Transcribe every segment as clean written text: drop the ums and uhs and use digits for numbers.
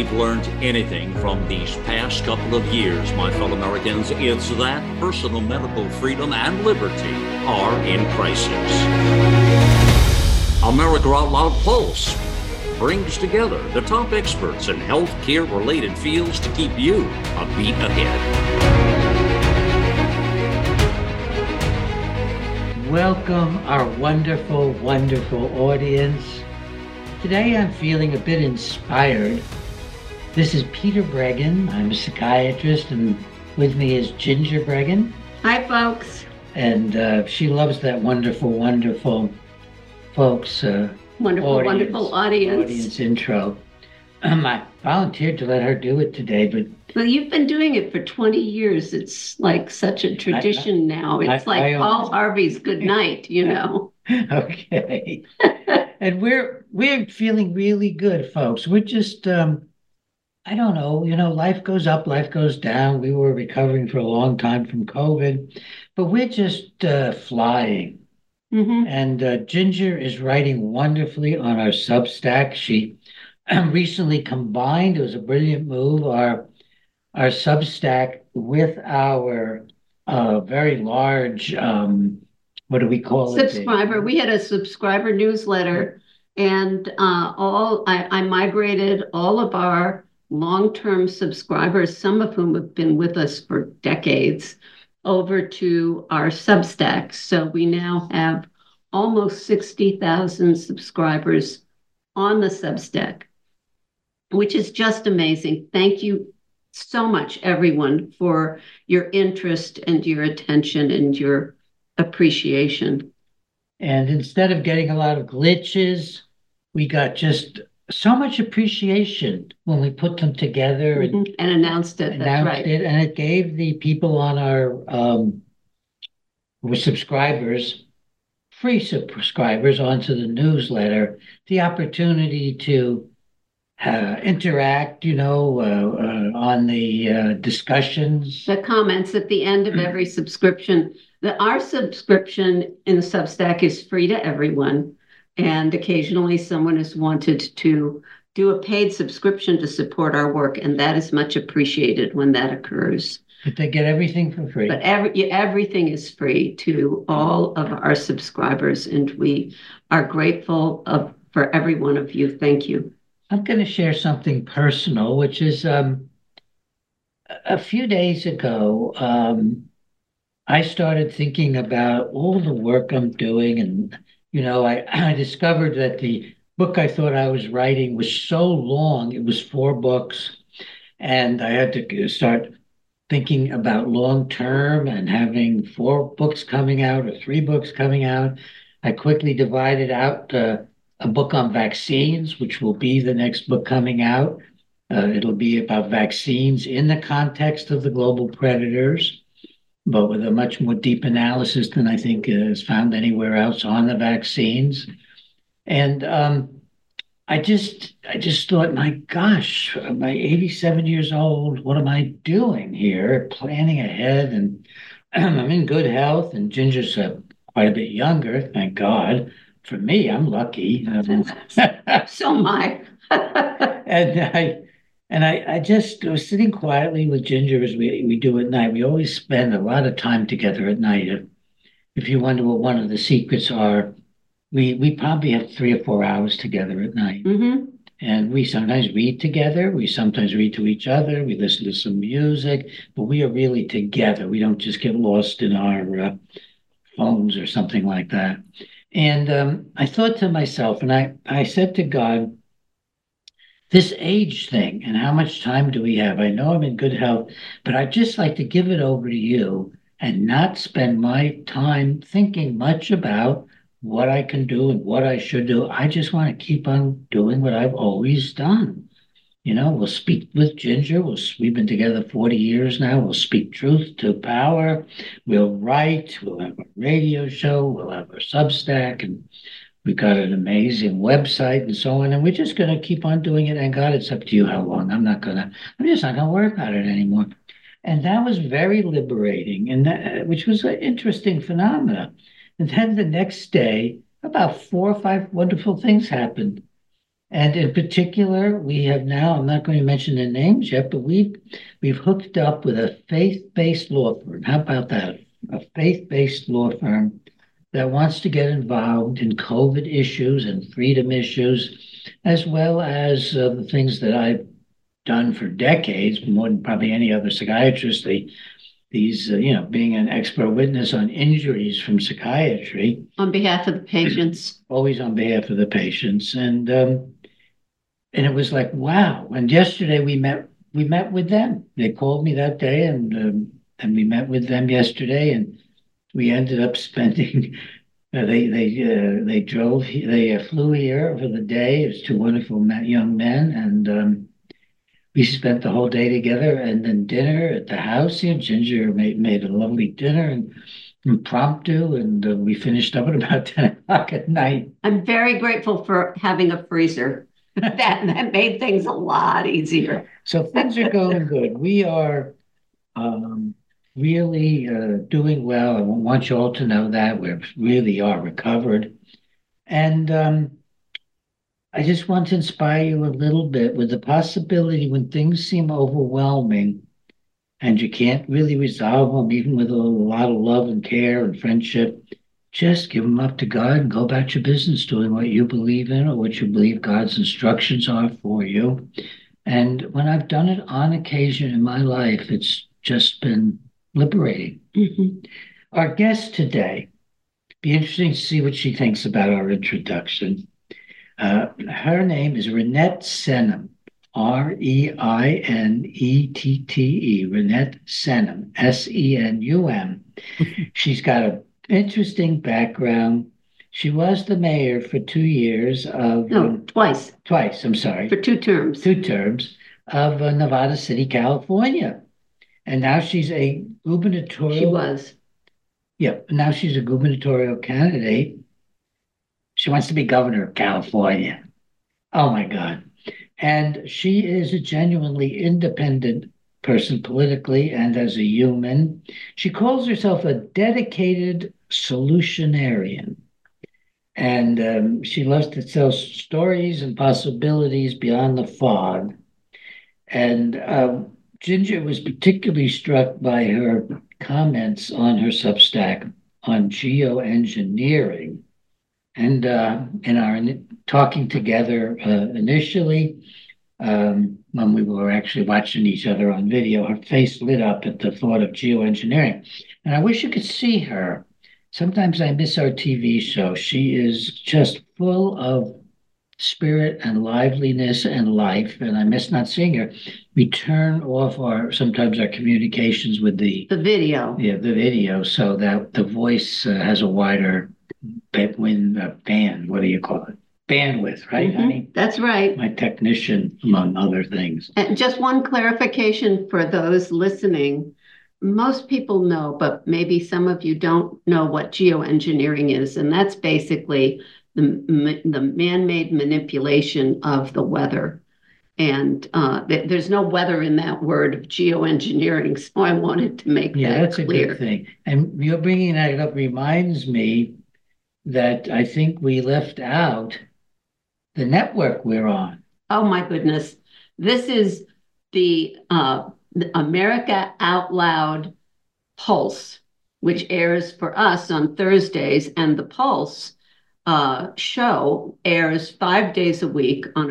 we've learned anything from these past couple of years, my fellow Americans, it's that personal medical freedom and liberty are in crisis. America Out Loud Pulse brings together the top experts in healthcare-related fields to keep you a beat ahead. Welcome, our wonderful, wonderful audience. Today I'm feeling a bit inspired. This is Peter Breggin. I'm a psychiatrist, and with me is Ginger Breggin. Hi, folks. And she loves that wonderful, wonderful folks. Wonderful audience intro. I volunteered to let her do it today, but... Well, you've been doing it for 20 years. It's like such a tradition now. It's like Paul Harvey's good night, you know. Okay. And we're feeling really good, folks. We're just, I don't know, life goes up, life goes down. We were recovering for a long time from COVID, but we're just flying. Mm-hmm. And Ginger is writing wonderfully on our Substack. She recently combined, it was a brilliant move, our Substack with our very large, what do we call it? Subscriber. We had a subscriber newsletter, and I migrated all of our long-term subscribers, some of whom have been with us for decades, over to our Substack. So we now have almost 60,000 subscribers on the Substack, which is just amazing. Thank you so much, everyone, for your interest and your attention and your appreciation. And instead of getting a lot of glitches, we got just so much appreciation when we put them together and announced it. That's right. And it gave the people on our subscribers, free subscribers onto the newsletter, the opportunity to interact, on the discussions. The comments at the end of every subscription. Our subscription in the Substack is free to everyone. And occasionally someone has wanted to do a paid subscription to support our work. And that is much appreciated when that occurs. But they get everything for free. But everything is free to all of our subscribers. And we are grateful for every one of you. Thank you. I'm going to share something personal, which is a few days ago, I started thinking about all the work I'm doing. And, I discovered that the book I thought I was writing was so long. It was 4 books. And I had to start thinking about long term and having 4 books coming out or 3 books coming out. I quickly divided out a book on vaccines, which will be the next book coming out. It'll be about vaccines in the context of the global predators, but with a much more deep analysis than I think is found anywhere else on the vaccines. And I just thought, my gosh, I'm 87 years old. What am I doing here? Planning ahead, and I'm in good health, and Ginger's quite a bit younger, thank God. For me, I'm lucky. So am I. And I just was sitting quietly with Ginger as we do at night. We always spend a lot of time together at night. If you wonder what one of the secrets are, we probably have 3 or 4 hours together at night. Mm-hmm. And we sometimes read together. We sometimes read to each other. We listen to some music, but we are really together. We don't just get lost in our phones or something like that. And I thought to myself, and I said to God, this age thing and how much time do we have? I know I'm in good health, but I'd just like to give it over to you and not spend my time thinking much about what I can do and what I should do. I just want to keep on doing what I've always done. We'll speak with Ginger. We've been together 40 years now. We'll speak truth to power. We'll write. We'll have a radio show. We'll have our Substack. And we've got an amazing website and so on. And we're just going to keep on doing it. And God, it's up to you how long. I'm just not going to worry about it anymore. And that was very liberating, and which was an interesting phenomenon. And then the next day, about 4 or 5 wonderful things happened. And in particular, we have now, I'm not going to mention the names yet, but we've hooked up with a faith-based law firm. How about that? A faith-based law firm that wants to get involved in COVID issues and freedom issues, as well as the things that I've done for decades, more than probably any other psychiatrist. Being an expert witness on injuries from psychiatry. On behalf of the patients. Always on behalf of the patients. And it was like, wow. And yesterday we met with them. They called me that day, and we met with them yesterday, and we ended up spending. They flew here for the day. It was two wonderful young men, and we spent the whole day together, and then dinner at the house. Ginger made a lovely dinner and impromptu, and we finished up at about 10 o'clock at night. I'm very grateful for having a freezer. that made things a lot easier. So things are going good. We are really doing well. I want you all to know that we really are recovered. And I just want to inspire you a little bit with the possibility when things seem overwhelming and you can't really resolve them, even with a lot of love and care and friendship, just give them up to God and go about your business doing what you believe in or what you believe God's instructions are for you. And when I've done it on occasion in my life, it's just been liberating. Mm-hmm. Our guest today, be interesting to see what she thinks about our introduction. Her name is Renette Senum, Renette Renette Senum, Senum. She's got an interesting background. She was the mayor for 2 years of... No, twice. Twice, I'm sorry. For 2 terms. 2 terms of Nevada City, California. And now she's a gubernatorial... She was. Yeah, now she's a gubernatorial candidate. She wants to be governor of California. Oh, my God. And she is a genuinely independent person politically and as a human. She calls herself a dedicated solutionarian. And she loves to tell stories and possibilities beyond the fog. And Ginger was particularly struck by her comments on her Substack on geoengineering. And in our talking together initially, when we were actually watching each other on video, her face lit up at the thought of geoengineering. And I wish you could see her. Sometimes I miss our TV show. She is just full of spirit and liveliness and life, and I miss not seeing her. We turn off sometimes our communications with the video. Yeah, the video, so that the voice has a wider band. What do you call it? Bandwidth, right, Mm-hmm. honey? That's right. My technician, among other things. And just one clarification for those listening. Most people know, but maybe some of you don't know what geoengineering is, and that's basically the man-made manipulation of the weather. And there's no weather in that word of geoengineering, so I wanted to make that clear. Yeah, that's a good thing. And you're bringing that up reminds me that I think we left out the network we're on. Oh, my goodness. This is the America Out Loud Pulse, which airs for us on Thursdays, and the Pulse show airs 5 days a week on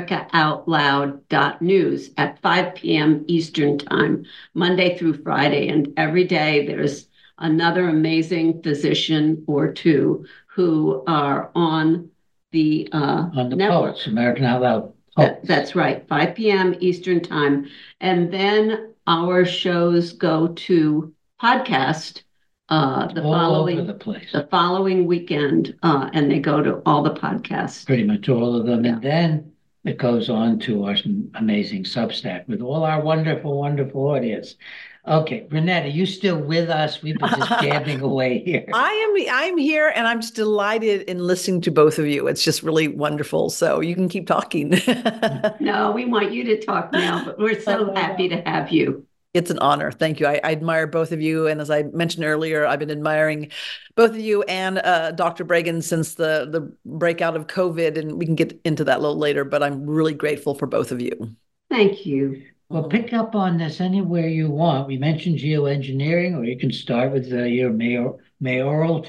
americaoutloud.news at 5 p.m. Eastern Time, Monday through Friday. And every day there's another amazing physician or two who are on the network. Pulse, American Out Loud Pulse. That's right, 5 p.m. Eastern Time. And then our shows go to podcast all over the place. The following weekend, and they go to all the podcasts. Pretty much all of them. Yeah. And then it goes on to our amazing Substack with all our wonderful, wonderful audience. Okay, Renette, are you still with us? We've been just jabbing away here. I'm here, and I'm just delighted in listening to both of you. It's just really wonderful. So you can keep talking. No, we want you to talk now, but we're so happy to have you. It's an honor. Thank you. I admire both of you. And as I mentioned earlier, I've been admiring both of you and Dr. Bregan since the breakout of COVID. And we can get into that a little later, but I'm really grateful for both of you. Thank you. Well, pick up on this anywhere you want. We mentioned geoengineering, or you can start with your mayoral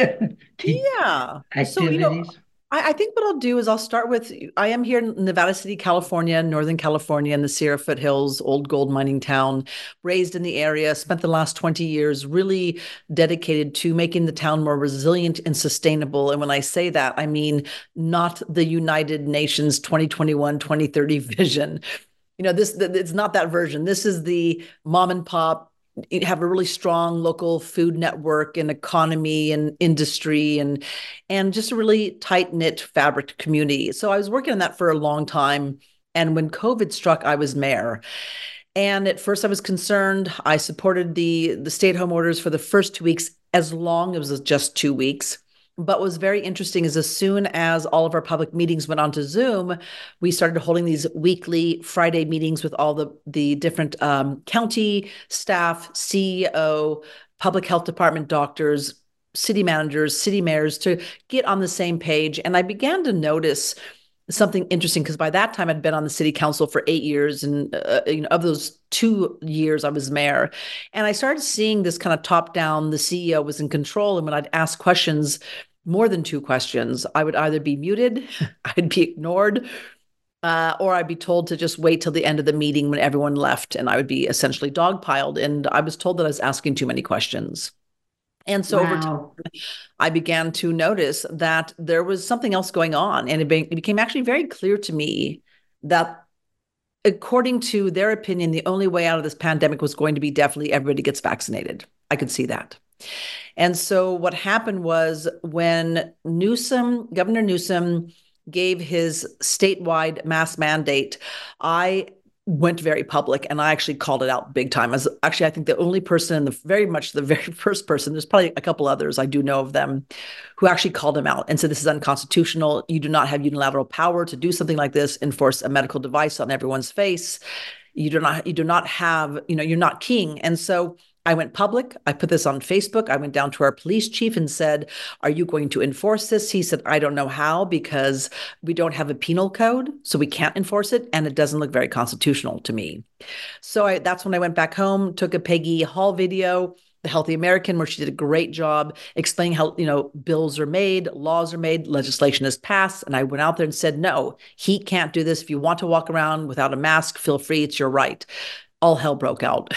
Yeah. activities. I think what I'll do is I'll start with, I am here in Nevada City, California, Northern California, in the Sierra Foothills, old gold mining town, raised in the area, spent the last 20 years really dedicated to making the town more resilient and sustainable. And when I say that, I mean not the United Nations 2021, 2030 vision. It's not that version. This is the mom and pop, have a really strong local food network and economy and industry and just a really tight-knit fabric community. So I was working on that for a long time. And when COVID struck, I was mayor. And at first I was concerned. I supported the stay-at-home orders for the first 2 weeks, as long as it was just 2 weeks. But what was very interesting is as soon as all of our public meetings went onto Zoom, we started holding these weekly Friday meetings with all the different county staff, CEO, public health department doctors, city managers, city mayors to get on the same page. And I began to notice something interesting because by that time I'd been on the city council for 8 years, and of those 2 years I was mayor, and I started seeing this kind of top down. The CEO was in control, and when I'd ask questions, more than 2 questions, I would either be muted, I'd be ignored, or I'd be told to just wait till the end of the meeting when everyone left, and I would be essentially dogpiled. And I was told that I was asking too many questions. And so over time, I began to notice that there was something else going on. And it became actually very clear to me that according to their opinion, the only way out of this pandemic was going to be definitely everybody gets vaccinated. I could see that. And so what happened was when Governor Newsom gave his statewide mask mandate, I went very public and I actually called it out big time. As actually, I think the only person the very first person, there's probably a couple others, I do know of them, who actually called him out and said, this is unconstitutional. You do not have unilateral power to do something like this, enforce a medical device on everyone's face. You do not have, you're not king. And so I went public. I put this on Facebook. I went down to our police chief and said, are you going to enforce this? He said, I don't know how, because we don't have a penal code, so we can't enforce it. And it doesn't look very constitutional to me. So that's when I went back home, took a Peggy Hall video, The Healthy American, where she did a great job explaining how, bills are made, laws are made, legislation is passed. And I went out there and said, no, he can't do this. If you want to walk around without a mask, feel free. It's your right. All hell broke out.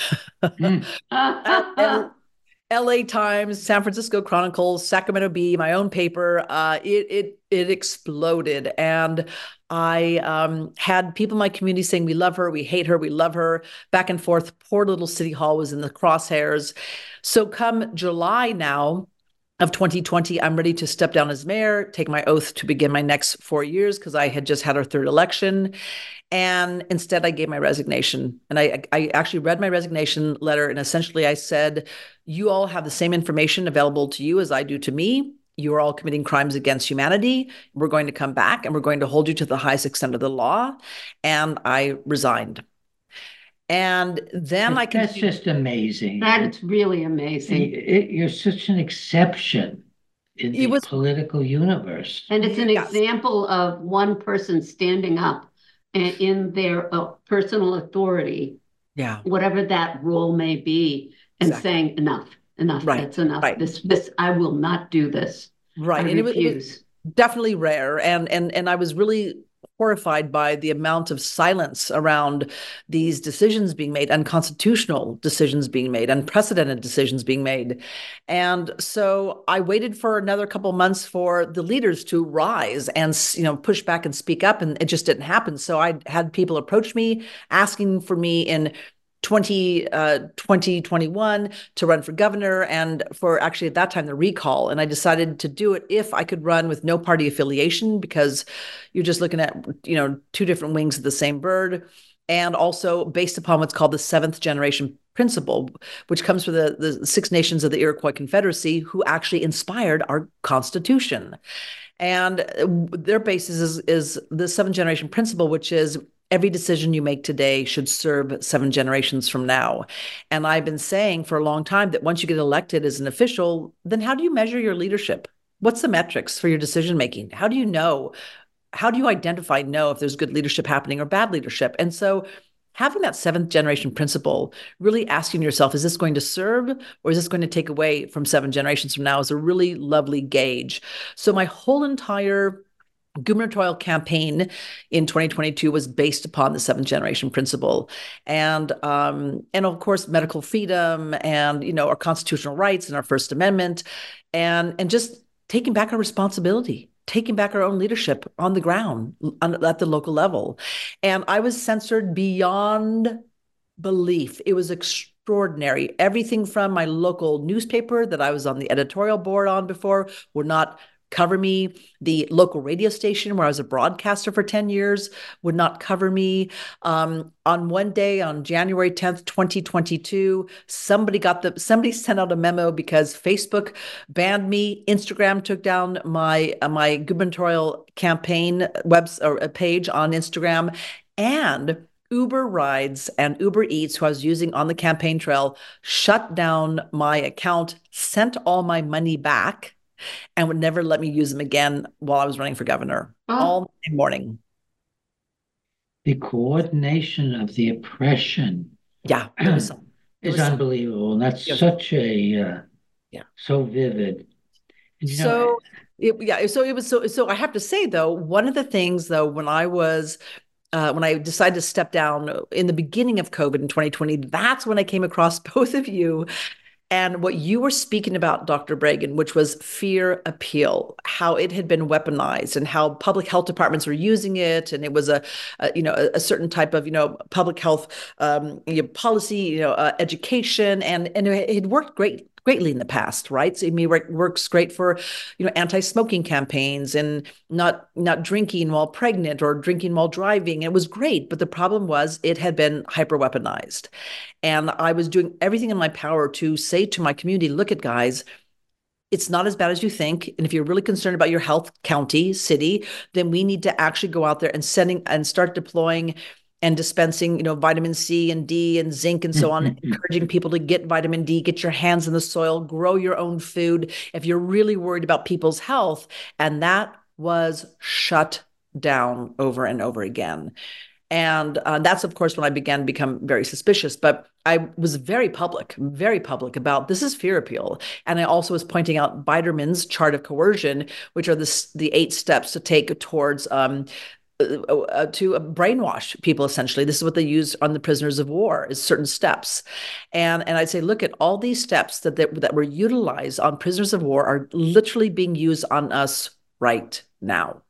LA Times, San Francisco Chronicle, Sacramento Bee, my own paper, it exploded. And I had people in my community saying, we love her, we hate her, we love her, back and forth. Poor little City Hall was in the crosshairs. So come July now of 2020, I'm ready to step down as mayor, take my oath to begin my next 4 years, because I had just had our third election. And instead, I gave my resignation. And I actually read my resignation letter. And essentially, I said, you all have the same information available to you as I do to me. You are all committing crimes against humanity. We're going to come back and we're going to hold you to the highest extent of the law. And I resigned. And then That's just amazing. That's really amazing. You're such an exception in the political universe. And it's an example of one person standing up in their personal authority, whatever that role may be, and saying enough, right. That's enough. Right. This I will not do this. Right. And it was definitely rare. And I was really horrified by the amount of silence around these decisions being made, unconstitutional decisions being made, unprecedented decisions being made. And so I waited for another couple of months for the leaders to rise and, push back and speak up, and it just didn't happen. So I had people approach me asking for me in 2021 to run for governor, and for actually at that time the recall. And I decided to do it if I could run with no party affiliation, because you're just looking at, two different wings of the same bird. And also based upon what's called the seventh generation principle, which comes from the Six Nations of the Iroquois Confederacy, who actually inspired our Constitution. And their basis is the seventh generation principle, which is every decision you make today should serve 7 generations from now. And I've been saying for a long time that once you get elected as an official, then how do you measure your leadership? What's the metrics for your decision making? How do you know? How do you identify, if there's good leadership happening or bad leadership? And so having that 7th generation principle, really asking yourself, is this going to serve or is this going to take away from 7 generations from now, is a really lovely gauge. So my whole entire gubernatorial campaign in 2022 was based upon the 7th generation principle, and of course medical freedom, and our constitutional rights and our First Amendment, and just taking back our responsibility, taking back our own leadership on the ground at the local level. And I was censored beyond belief. It was extraordinary. Everything from my local newspaper that I was on the editorial board on before would not cover me. The local radio station where I was a broadcaster for 10 years would not cover me. On one day, on January 10th, 2022, somebody sent out a memo because Facebook banned me. Instagram took down my gubernatorial campaign page on Instagram, and Uber Rides and Uber Eats, who I was using on the campaign trail, shut down my account, sent all my money back, and would never let me use them again while I was running for governor. All morning. The coordination of the oppression, is unbelievable, and that's such a so vivid. So I have to say though, one of the things though, when I decided to step down in the beginning of COVID in 2020, that's when I came across both of you. And what you were speaking about, Dr. Breggin, which was fear appeal, how it had been weaponized and how public health departments were using it. And it was a certain type of, public health policy, education, and it had worked greatly in the past, right? So it works great for, anti-smoking campaigns and not drinking while pregnant or drinking while driving. It was great, but the problem was it had been hyper-weaponized. And I was doing everything in my power to say to my community, look at guys, it's not as bad as you think. And if you're really concerned about your health, county, city, then we need to actually go out there and start deploying and dispensing, vitamin C and D and zinc and so on, encouraging people to get vitamin D, get your hands in the soil, grow your own food if you're really worried about people's health. And that was shut down over and over again. And that's, of course, when I began to become very suspicious. But I was very public about this is fear appeal. And I also was pointing out Biderman's chart of coercion, which are the 8 steps to take towards to brainwash people, essentially. This is what they use on the prisoners of war, is certain steps. And I'd say, look at all these steps that were utilized on prisoners of war are literally being used on us right now.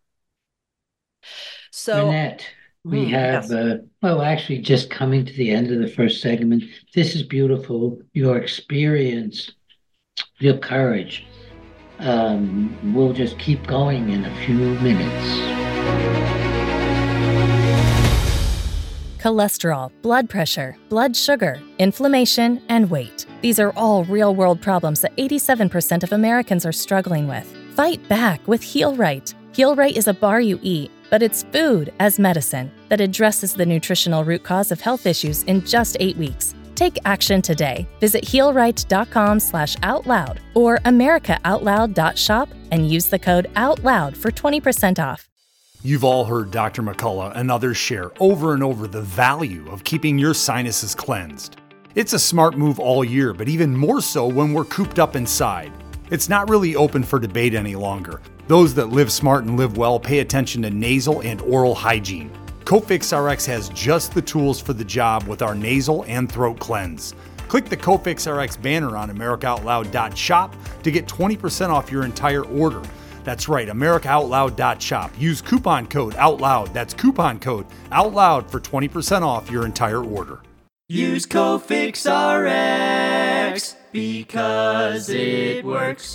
So, Renette, we have, actually just coming to the end of the first segment. This is beautiful. Your experience, your courage. We'll just keep going in a few minutes. Cholesterol, blood pressure, blood sugar, inflammation, and weight. These are all real-world problems that 87% of Americans are struggling with. Fight back with HealRight. HealRight is a bar you eat, but it's food as medicine that addresses the nutritional root cause of health issues in just 8 weeks. Take action today. Visit healright.com/outloud or americaoutloud.shop and use the code OUTLOUD for 20% off. You've all heard Dr. McCullough and others share over and over the value of keeping your sinuses cleansed. It's a smart move all year, but even more so when we're cooped up inside. It's not really open for debate any longer. Those that live smart and live well pay attention to nasal and oral hygiene. Cofix RX has just the tools for the job with our nasal and throat cleanse. Click the Cofix RX banner on americaoutloud.shop to get 20% off your entire order. That's right, americaoutloud.shop. Use coupon code OUTLOUD. That's coupon code OUTLOUD for 20% off your entire order. Use Cofix RX because it works.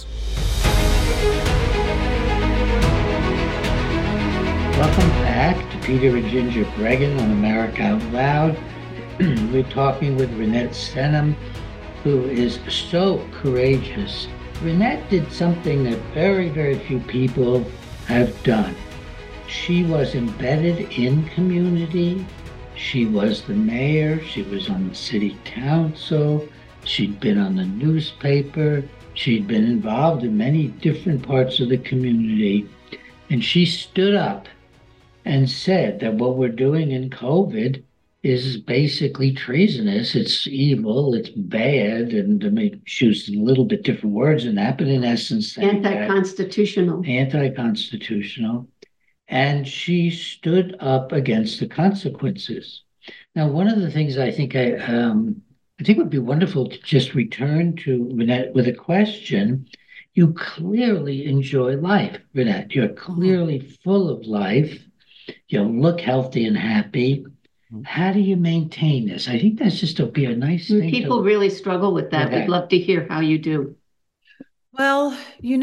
Welcome back to Peter and Ginger Breggin on America Out Loud. We're talking with Renette Senum, who is so courageous. Renette did something that very, very few people have done. she was embedded in community. She was the mayor. She was on the city council. She'd been on the newspaper. She'd been involved in many different parts of the community. And she stood up and said that what we're doing in COVID is basically treasonous. It's evil. It's bad. And I mean, she used a little bit different words in that, but in essence, anti-constitutional. Anti-constitutional. And she stood up against the consequences. Now, one of the things I think would be wonderful to just return to Rinette with a question. You clearly enjoy life, Rinette. You're clearly full of life. You look healthy and happy. How do you maintain this? I think that's just to be a nice thing. People really struggle with that. We'd love to hear how you do. Well,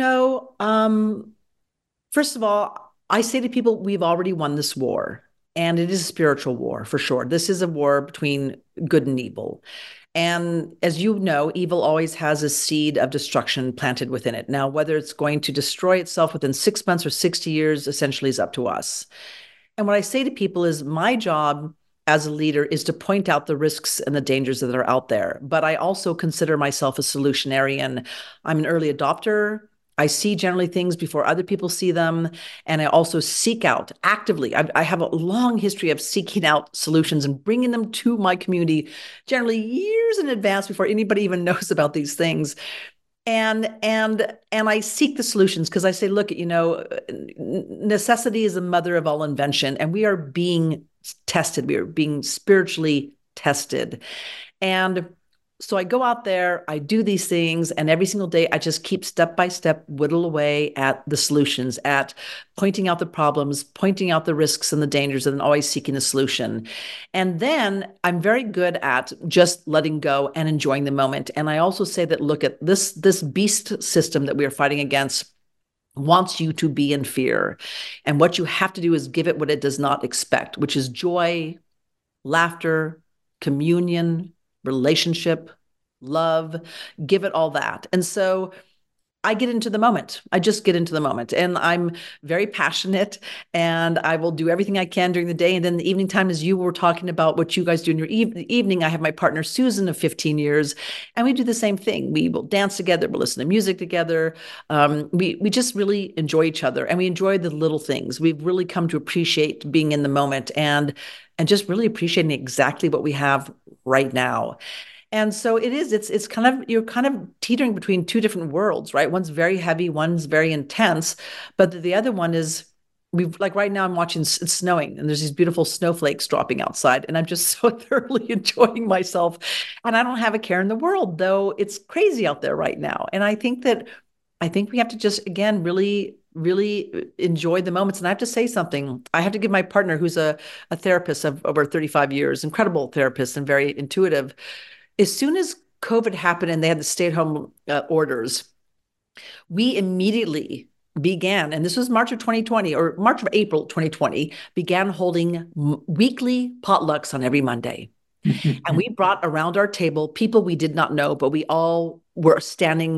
first of all, I say to people, we've already won this war, and it is a spiritual war for sure. This is a war between good and evil. And as you know, evil always has a seed of destruction planted within it. Now, whether it's going to destroy itself within 6 months or 60 years, essentially is up to us. And what I say to people is my job as a leader is to point out the risks and the dangers that are out there. But I also consider myself a solutionarian. I'm an early adopter. I see generally things before other people see them. And I also seek out actively. I have a long history of seeking out solutions and bringing them to my community, generally years in advance before anybody even knows about these things. And I seek the solutions because I say, look, necessity is the mother of all invention, and we are being tested. We are being spiritually tested. And so I go out there, I do these things, and every single day I just keep step by step whittle away at the solutions, at pointing out the problems, pointing out the risks and the dangers, and always seeking a solution. And then I'm very good at just letting go and enjoying the moment. And I also say that, look at this beast system that we are fighting against wants you to be in fear. And what you have to do is give it what it does not expect, which is joy, laughter, communion, relationship, love, give it all that. And so I get into the moment. I just get into the moment, and I'm very passionate, and I will do everything I can during the day. And then the evening time, as you were talking about what you guys do in your evening, I have my partner, Susan, of 15 years, and we do the same thing. We will dance together. We'll listen to music together. We just really enjoy each other, and we enjoy the little things. We've really come to appreciate being in the moment and just really appreciating exactly what we have right now. And so it's kind of, you're kind of teetering between two different worlds, right? One's very heavy, one's very intense, but the other one is, like right now I'm watching, it's snowing and there's these beautiful snowflakes dropping outside, and I'm just so thoroughly enjoying myself. And I don't have a care in the world, though it's crazy out there right now. And I think we have to just, again, really enjoy the moments. And I have to say something. I have to give my partner, who's a therapist of over 35 years, incredible therapist and very intuitive. As soon as COVID happened and they had the stay-at-home orders, we immediately began, and this was March of 2020 or March of April 2020, began holding weekly potlucks on every Monday. And we brought around our table people we did not know, but we all were standing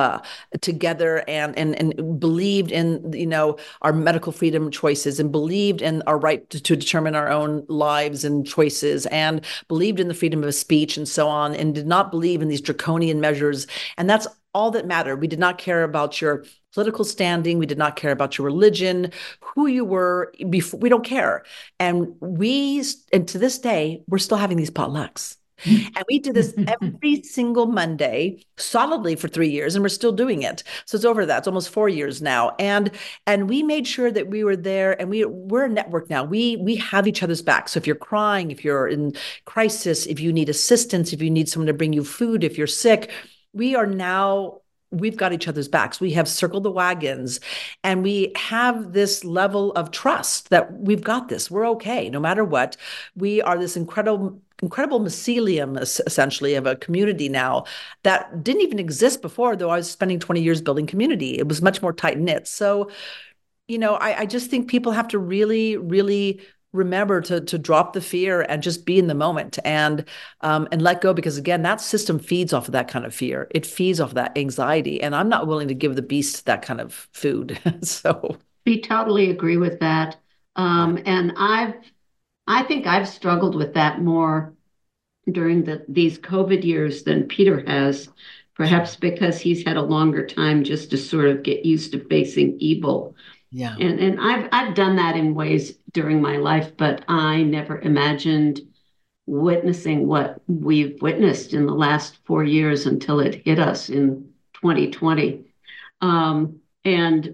together and believed in, our medical freedom choices, and believed in our right to determine our own lives and choices, and believed in the freedom of speech and so on, and did not believe in these draconian measures. And that's all that mattered. We did not care about your political standing. We did not care about your religion, who you were before. We don't care. And to this day, we're still having these potlucks. And we did this every single Monday solidly for 3 years, and we're still doing it. So it's over that. It's almost 4 years now. And we made sure that we were there, and we're a network now. We have each other's back. So if you're crying, if you're in crisis, if you need assistance, if you need someone to bring you food, if you're sick, we've got each other's backs. We have circled the wagons, and we have this level of trust that we've got this. We're okay, no matter what. We are this incredible mycelium, essentially, of a community now that didn't even exist before, though I was spending 20 years building community. It was much more tight-knit. So, I just think people have to really, really remember to drop the fear and just be in the moment and let go, because again, that system feeds off of that kind of fear. It feeds off of that anxiety, and I'm not willing to give the beast that kind of food. So we totally agree with that. And I think I've struggled with that more during these COVID years than Peter has, perhaps because he's had a longer time just to sort of get used to facing evil. Yeah. And I've done that in ways during my life, but I never imagined witnessing what we've witnessed in the last 4 years until it hit us in 2020. And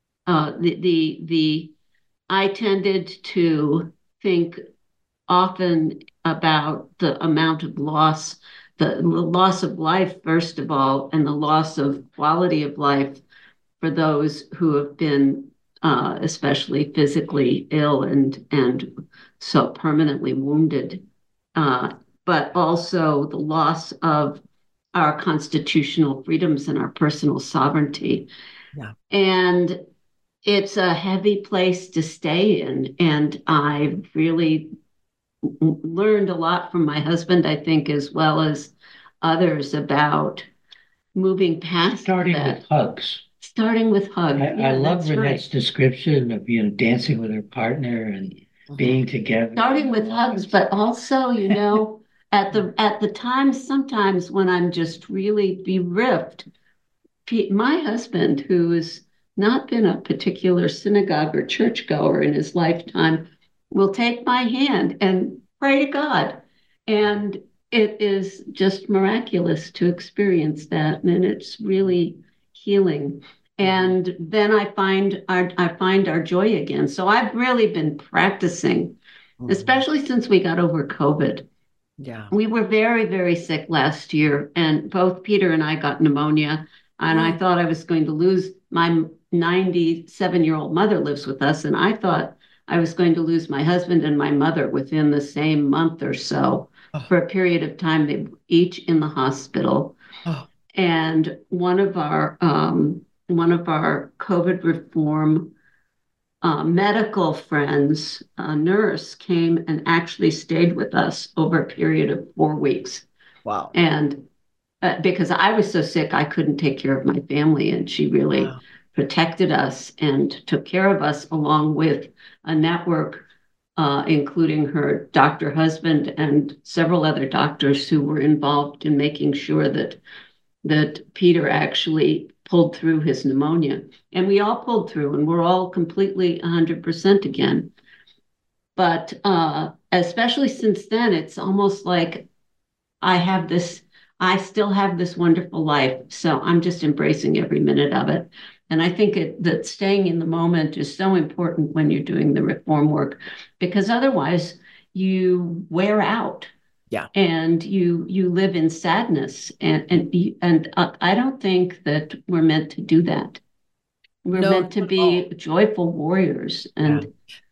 I tended to think often about the amount of loss, the loss of life, first of all, and the loss of quality of life for those who have been especially physically ill and so permanently wounded, but also the loss of our constitutional freedoms and our personal sovereignty. Yeah. And it's a heavy place to stay in. And I really learned a lot from my husband, I think, as well as others, about moving past Starting that. with hugs. Starting with hugs. I love that's Renette's right. description of, dancing with her partner and being together. Starting with hugs, but also, at the times, sometimes when I'm just really bereft, my husband, who has not been a particular synagogue or churchgoer in his lifetime, will take my hand and pray to God. And it is just miraculous to experience that. And it's really healing. And then I find our joy again. So I've really been practicing, especially since we got over COVID. Yeah. We were very, very sick last year, and both Peter and I got pneumonia. And I thought I was going to lose my 97-year-old mother lives with us. And I thought I was going to lose my husband and my mother within the same month or so. For a period of time. They were each in the hospital. And one of our COVID reform medical friends, a nurse, came and actually stayed with us over a period of 4 weeks. Wow. And because I was so sick, I couldn't take care of my family. And she really protected us and took care of us, along with a network, including her doctor husband and several other doctors who were involved in making sure that Peter actually pulled through his pneumonia. And we all pulled through, and we're all completely 100% again. But especially since then, it's almost like I still have this wonderful life. So I'm just embracing every minute of it. And I think that staying in the moment is so important when you're doing the reform work, because otherwise you wear out. Yeah. And you live in sadness. And I don't think that we're meant to do that. We're meant to be joyful warriors. And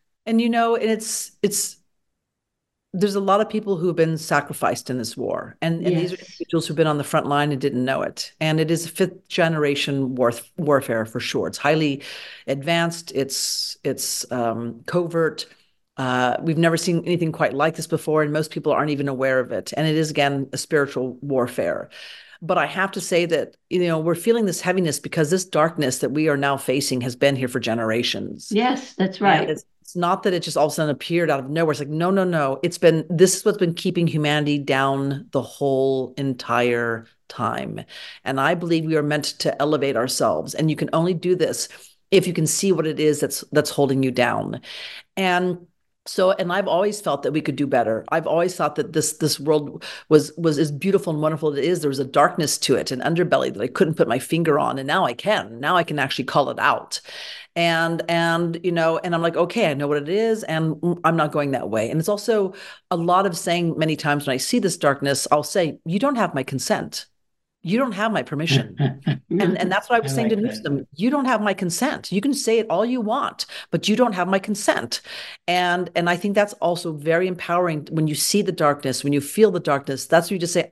it's there's a lot of people who have been sacrificed in this war, and these are individuals who've been on the front line and didn't know it. And it is a 5th generation warfare for sure. It's highly advanced. It's covert. We've never seen anything quite like this before, and most people aren't even aware of it. And it is, again, a spiritual warfare. But I have to say that, we're feeling this heaviness because this darkness that we are now facing has been here for generations. Yes, that's right. And it's not that it just all of a sudden appeared out of nowhere. It's like, no. This is what's been keeping humanity down the whole entire time. And I believe we are meant to elevate ourselves. And you can only do this if you can see what it is that's holding you down. And I've always felt that we could do better. I've always thought that this world was as beautiful and wonderful as it is. There was a darkness to it, an underbelly that I couldn't put my finger on, and now I can. Now I can actually call it out. And I'm like, okay, I know what it is, and I'm not going that way. And it's also a lot of saying many times when I see this darkness, I'll say, you don't have my consent. You don't have my permission. And that's what I was saying to Newsom. You don't have my consent. You can say it all you want, but you don't have my consent. And I think that's also very empowering when you see the darkness, when you feel the darkness. That's when you just say,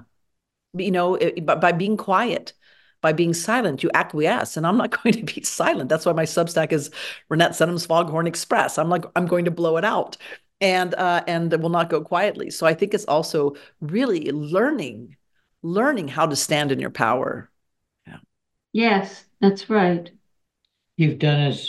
by being quiet, by being silent, you acquiesce. And I'm not going to be silent. That's why my Substack is Renette Senham's Foghorn Express. I'm going to blow it out and will not go quietly. So I think it's also really learning how to stand in your power. Yeah. Yes, that's right. You've done us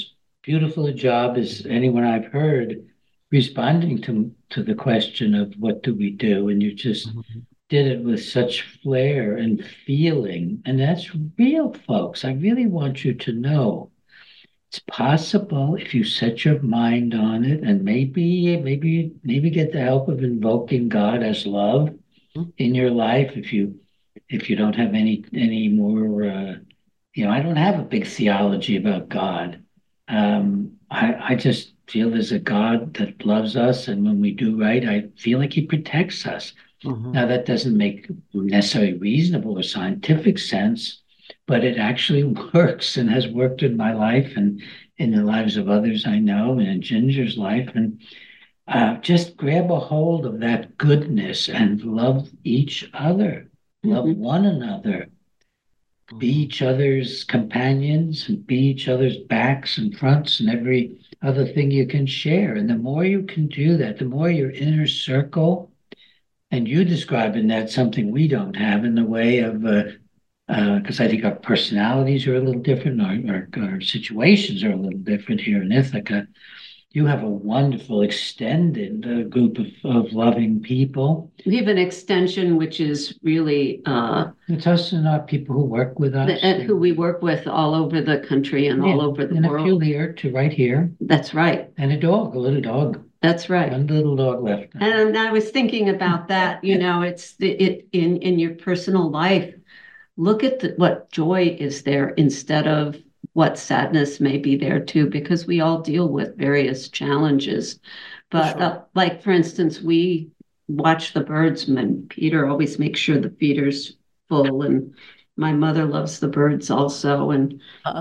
beautiful a job as anyone I've heard responding to the question of what do we do, and you just did it with such flair and feeling, and that's real, folks. I really want you to know it's possible if you set your mind on it, and maybe get the help of invoking God as love in your life. If you don't have any more, I don't have a big theology about God. I just feel there's a God that loves us, and when we do right, I feel like He protects us. Now, that doesn't make necessarily reasonable or scientific sense, but it actually works and has worked in my life and in the lives of others I know and in Ginger's life. And just grab a hold of that goodness and love each other, love one another, be each other's companions and be each other's backs and fronts and every other thing you can share. And the more you can do that, the more your inner circle, and you describing that something we don't have in the way of, because I think our personalities are a little different, our situations are a little different here in Ithaca. You have a wonderful extended group of loving people. We have an extension, which is really It's us and our people who work with us. who we work with all over the country and all over the and world. A few here to right here. That's right. And a little dog. That's right. One little dog left. And I was thinking about that, it's in your personal life. Look at what joy is there instead of what sadness may be there too, because we all deal with various challenges. But like, for instance, we watch the birds, and Peter always makes sure the feeder's full, and my mother loves the birds also. And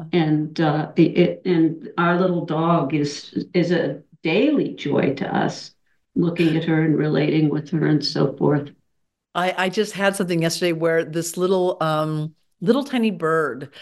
our little dog is a daily joy to us, looking at her and relating with her and so forth. I just had something yesterday where this little tiny bird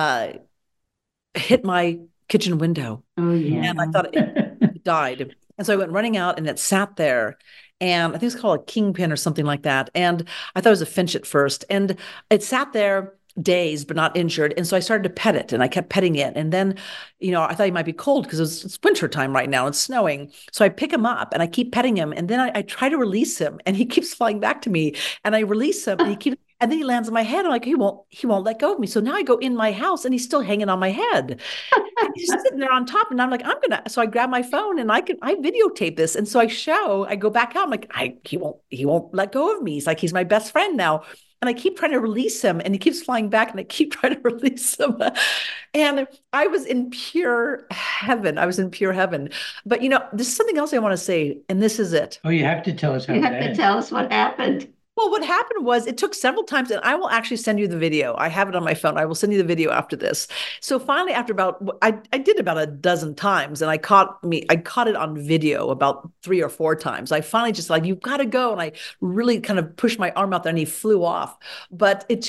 hit my kitchen window. Oh yeah. And I thought it died. And so I went running out, and it sat there. And I think it's called a kingpin or something like that. And I thought it was a finch at first. And it sat there dazed but not injured. And so I started to pet it, and I kept petting it. And then, I thought he might be cold because it's winter time right now. It's snowing. So I pick him up and I keep petting him. And then I try to release him, and he keeps flying back to me. And I release him, and then he lands on my head. I'm like, he won't let go of me. So now I go in my house, and he's still hanging on my head. And he's sitting there on top, and I'm like, so I grab my phone and I videotape this. And so I go back out. I'm like, he won't let go of me. He's like, he's my best friend now. And I keep trying to release him, and he keeps flying back, and I keep trying to release him. And I was in pure heaven. But, this is something else I want to say, and this is it. Oh, you have to tell us how You have to tell us what happened. Well, what happened was it took several times, and I will actually send you the video. I have it on my phone. I will send you the video after this. So finally, after I did about a dozen times, and I caught it on video about 3 or 4 times. I finally just like, you've got to go. And I really kind of pushed my arm out there, and he flew off. But it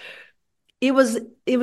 was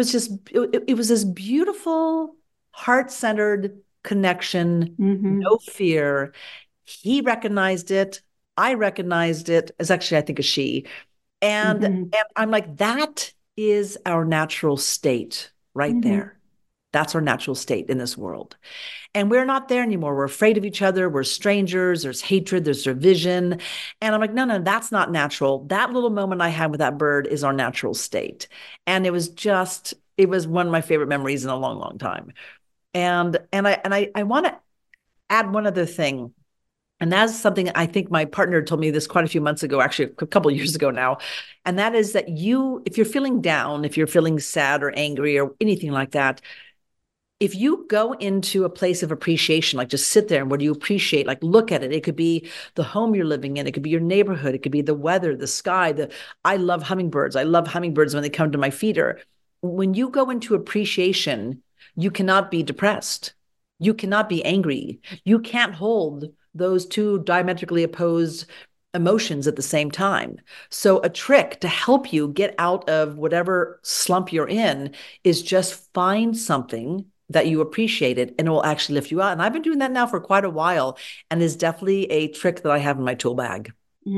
this beautiful, heart-centered connection, no fear. He recognized it. I recognized it as actually, I think, a she. And I'm like, that is our natural state right there. That's our natural state in this world. And we're not there anymore. We're afraid of each other. We're strangers. There's hatred. There's division. And I'm like, no, that's not natural. That little moment I had with that bird is our natural state. And it was one of my favorite memories in a long, long time. And I want to add one other thing. And that's something I think my partner told me this quite a few months ago, actually a couple of years ago now. And that is that if you're feeling down, if you're feeling sad or angry or anything like that, if you go into a place of appreciation, like just sit there and what do you appreciate, like look at it. It could be the home you're living in. It could be your neighborhood. It could be the weather, the sky. I love hummingbirds. I love hummingbirds when they come to my feeder. When you go into appreciation, you cannot be depressed. You cannot be angry. You can't hold those two diametrically opposed emotions at the same time. So a trick to help you get out of whatever slump you're in is just find something that you appreciated, and it will actually lift you out. And I've been doing that now for quite a while, and is definitely a trick that I have in my tool bag.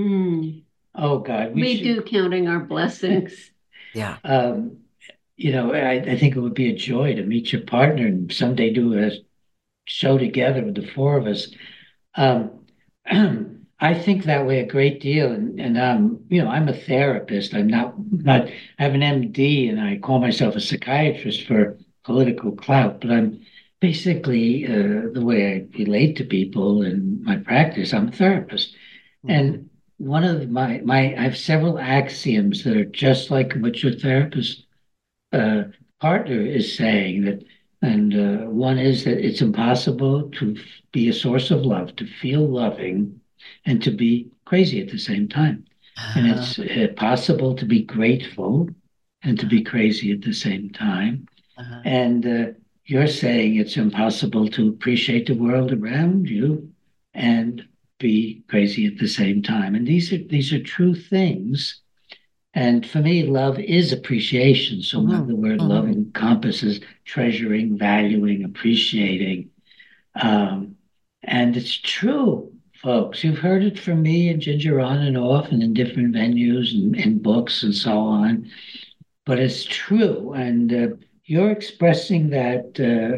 Oh God, we do counting our blessings. Yeah. I think it would be a joy to meet your partner and someday do show together with the four of us. I think that way a great deal, and I'm a therapist. I'm not. I have an MD, and I call myself a psychiatrist for political clout. But I'm basically the way I relate to people in my practice. I'm a therapist, and one of my I have several axioms that are just like what your therapist partner is saying that. And one is that it's impossible to be a source of love, to feel loving, and to be crazy at the same time. And it's possible to be grateful and to be crazy at the same time. And you're saying it's impossible to appreciate the world around you and be crazy at the same time. And these are true things. And for me, love is appreciation. So the word love encompasses treasuring, valuing, appreciating. And it's true, folks. You've heard it from me and Ginger on and off and in different venues and in books and so on. But it's true. And you're expressing that,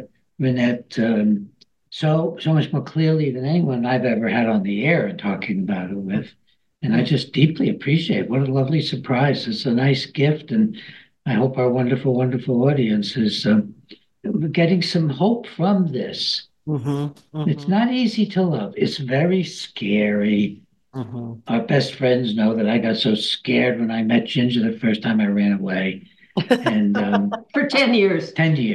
Renette, so much more clearly than anyone I've ever had on the air and talking about it with. And I just deeply appreciate it. What a lovely surprise. It's a nice gift. And I hope our wonderful, wonderful audience is getting some hope from this. It's not easy to love. It's very scary. Our best friends know that I got so scared when I met Ginger the first time I ran away. And for 10 years. 10 years.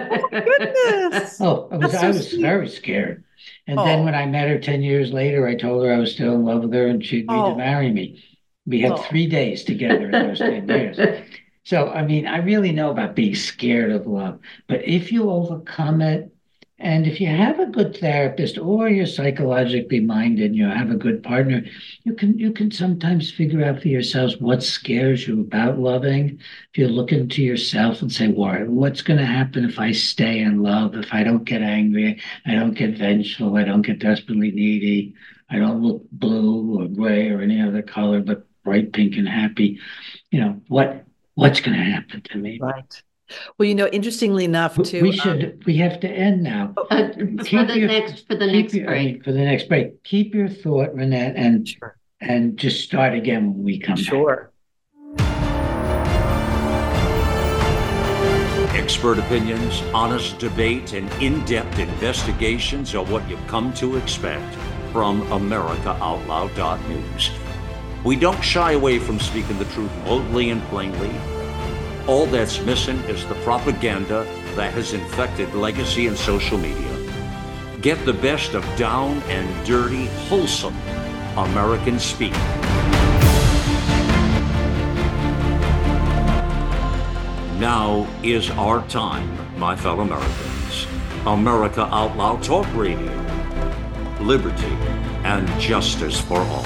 Goodness. I was very scared. And then when I met her 10 years later, I told her I was still in love with her and she agreed to marry me. We had 3 days together in those 10 years. So, I mean, I really know about being scared of love. But if you overcome it, and if you have a good therapist or you're psychologically minded, you have a good partner, you can sometimes figure out for yourselves what scares you about loving. If you look into yourself and say, what's going to happen if I stay in love, if I don't get angry, I don't get vengeful, I don't get desperately needy, I don't look blue or gray or any other color, but bright pink and happy. What's going to happen to me? Right. Well, interestingly enough, too, we have to end now. For the next break. Keep your thought, Renette, and just start again when we come back. Sure. Expert opinions, honest debate, and in-depth investigations are what you've come to expect from AmericaOutloud.news. We don't shy away from speaking the truth boldly and plainly. All that's missing is the propaganda that has infected legacy and social media. Get the best of down and dirty, wholesome American speak. Now is our time, my fellow Americans. America Out Loud Talk Radio. Liberty and justice for all.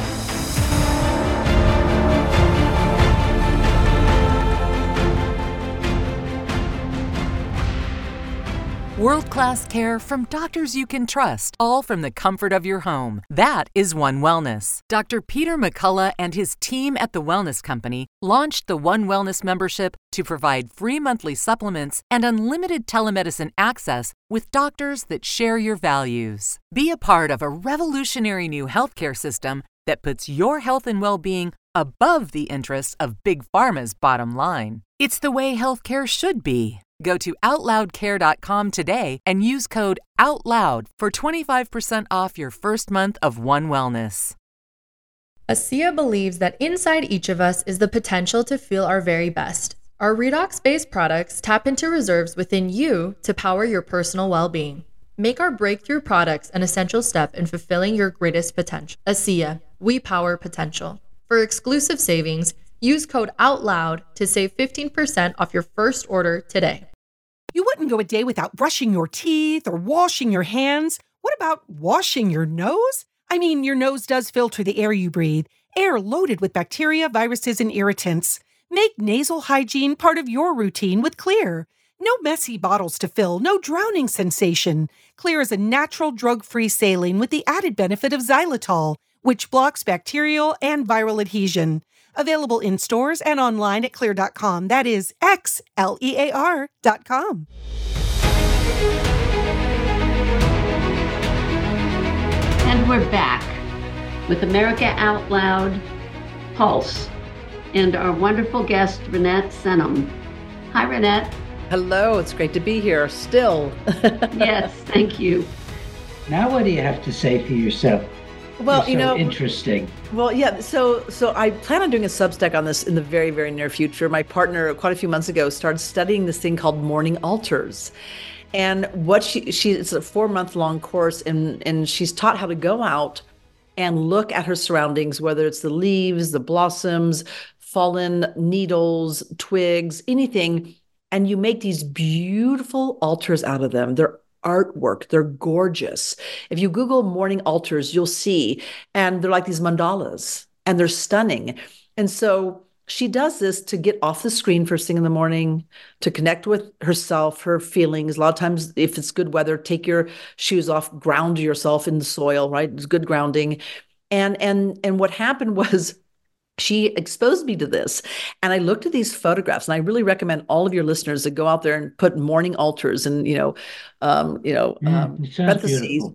World-class care from doctors you can trust, all from the comfort of your home. That is One Wellness. Dr. Peter McCullough and his team at The Wellness Company launched the One Wellness membership to provide free monthly supplements and unlimited telemedicine access with doctors that share your values. Be a part of a revolutionary new healthcare system that puts your health and well-being above the interests of Big Pharma's bottom line. It's the way healthcare should be. Go to OutLoudCare.com today and use code OUTLOUD for 25% off your first month of One Wellness. ASEA believes that inside each of us is the potential to feel our very best. Our redox-based products tap into reserves within you to power your personal well-being. Make our breakthrough products an essential step in fulfilling your greatest potential. ASEA, we power potential. For exclusive savings, use code OUTLOUD to save 15% off your first order today. You wouldn't go a day without brushing your teeth or washing your hands. What about washing your nose? I mean, your nose does filter the air you breathe, air loaded with bacteria, viruses, and irritants. Make nasal hygiene part of your routine with Xlear. No messy bottles to fill, no drowning sensation. Xlear is a natural drug-free saline with the added benefit of xylitol, which blocks bacterial and viral adhesion. Available in stores and online at Xlear.com. That is Xlear.com. And we're back with America Out Loud Pulse and our wonderful guest, Renette Senum. Hi, Renette. Hello, it's great to be here still. Yes, thank you. Now, what do you have to say for yourself? Well, You're so interesting. Well, yeah. So I plan on doing a Substack on this in the very, very near future. My partner, quite a few months ago, started studying this thing called morning altars. And what it's a 4-month-long course, and she's taught how to go out and look at her surroundings, whether it's the leaves, the blossoms, fallen needles, twigs, anything. And you make these beautiful altars out of them. They're artwork. They're gorgeous. If you Google morning altars, you'll see, and they're like these mandalas, and they're stunning. And so she does this to get off the screen first thing in the morning, to connect with herself, her feelings. A lot of times, if it's good weather, take your shoes off, ground yourself in the soil, right? It's good grounding. And what happened was, she exposed me to this, and I looked at these photographs, and I really recommend all of your listeners to go out there and put morning altars and parentheses beautiful.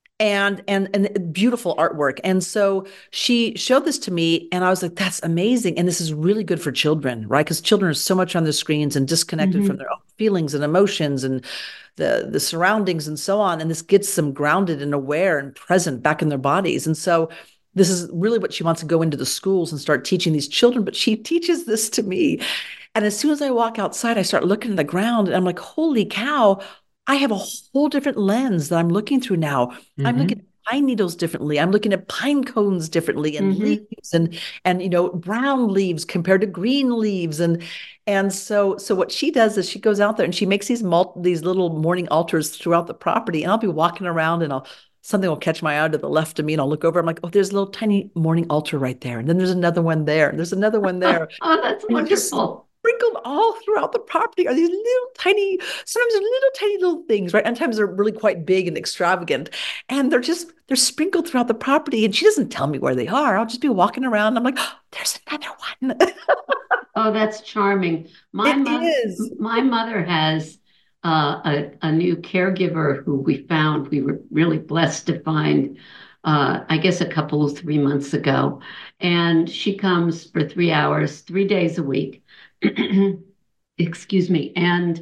and beautiful artwork. And so she showed this to me, and I was like, "That's amazing!" And this is really good for children, right? Because children are so much on their screens and disconnected from their own feelings and emotions and the surroundings and so on. And this gets them grounded and aware and present back in their bodies. And so this is really what she wants to go into the schools and start teaching these children, but she teaches this to me. And as soon as I walk outside, I start looking at the ground, and I'm like, holy cow, I have a whole different lens that I'm looking through now. I'm looking at pine needles differently. I'm looking at pine cones differently, and leaves and brown leaves compared to green leaves. And so what she does is she goes out there and she makes these little morning altars throughout the property. And I'll be walking around, and something will catch my eye to the left of me, and I'll look over. I'm like, oh, there's a little tiny morning altar right there. And then there's another one there. And there's another one there. Oh, that's wonderful. Sprinkled all throughout the property are these sometimes they're little tiny little things, right? And sometimes they're really quite big and extravagant. And they're sprinkled throughout the property. And she doesn't tell me where they are. I'll just be walking around. I'm like, oh, there's another one. Oh, that's charming. My mother has a new caregiver who we were really blessed to find, I guess 3 months ago. And she comes for 3 hours, 3 days a week. Excuse me. And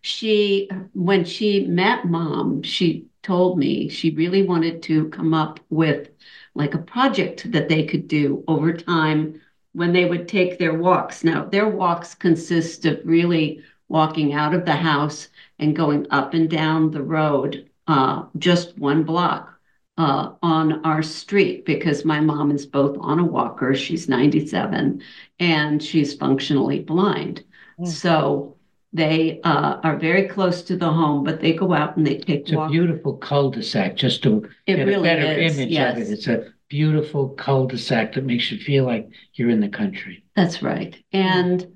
when she met Mom, she told me she really wanted to come up with like a project that they could do over time when they would take their walks. Now, their walks consist of really walking out of the house and going up and down the road, just 1 block on our street, because my mom is both on a walker, she's 97, and she's functionally blind. So they are very close to the home, but they go out and they take walks. It's a beautiful cul-de-sac, just to get a better image of it. It's a beautiful cul-de-sac that makes you feel like you're in the country. That's right. And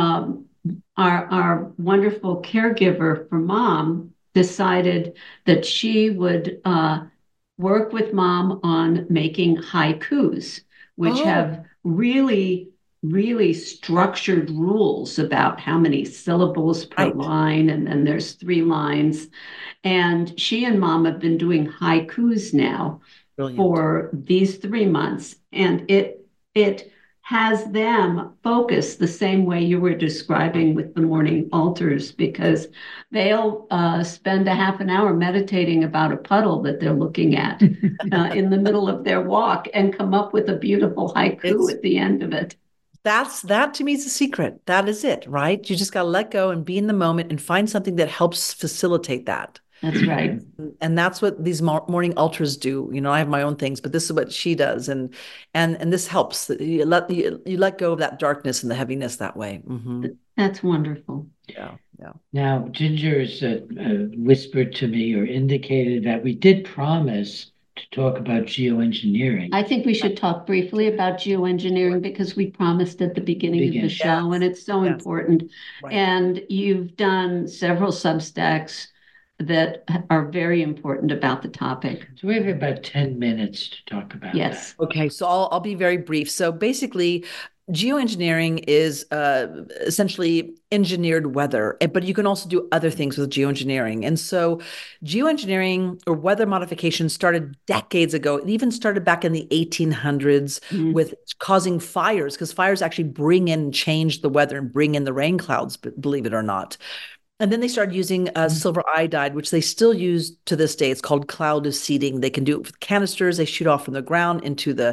our wonderful caregiver for Mom decided that she would work with Mom on making haikus, which have really, really structured rules about how many syllables per line, and then there's 3 lines. And she and Mom have been doing haikus now for these 3 months, and it has them focus the same way you were describing with the morning altars, because they'll spend a half an hour meditating about a puddle that they're looking at in the middle of their walk and come up with a beautiful haiku at the end of it. That to me is the secret. That is it, right? You just got to let go and be in the moment and find something that helps facilitate that. That's right. And that's what these morning altars do. I have my own things, but this is what she does. And this helps. You let go of that darkness and the heaviness that way. That's wonderful. Yeah. Now, Ginger's whispered to me or indicated that we did promise to talk about geoengineering. I think we should talk briefly about geoengineering, because we promised at the beginning of the show, and it's so important. Right. And you've done several Substacks that are very important about the topic. So we have about 10 minutes to talk about that. Okay, so I'll be very brief. So basically, Geoengineering is essentially engineered weather, but you can also do other things with geoengineering. And so, geoengineering or weather modification started decades ago. It even started back in the 1800s with causing fires, because fires actually bring in and change the weather and bring in the rain clouds, believe it or not. And then they started using silver iodide, which they still use to this day. It's called cloud seeding. They can do it with canisters. They shoot off from the ground into the